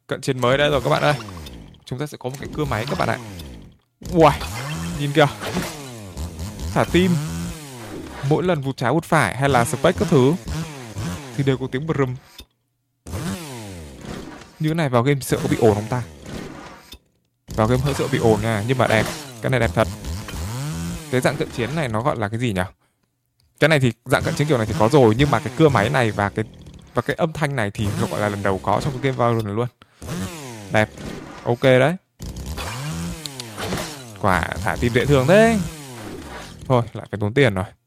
Cận chiến mới đây rồi các bạn ơi. Chúng ta sẽ có một cái cưa máy các bạn ạ. Uầy, nhìn kìa. Thả tim. Mỗi lần vụt trái vụt phải hay là spec các thứ thì đều có tiếng brum. Như thế này vào game sợ có bị ồn không ta? Vào game hơi sợ bị ồn nha, nhưng mà đẹp. Cái này đẹp thật. Cái dạng cận chiến này nó gọi là cái gì nhỉ? Cái này thì dạng cận chiến kiểu này thì có rồi, nhưng mà cái cưa máy này và cái âm thanh này thì nó gọi là lần đầu có trong cái game Valorant này luôn. Đẹp. Ok đấy. Quả thả tim dễ thương thế. Thôi lại phải tốn tiền rồi.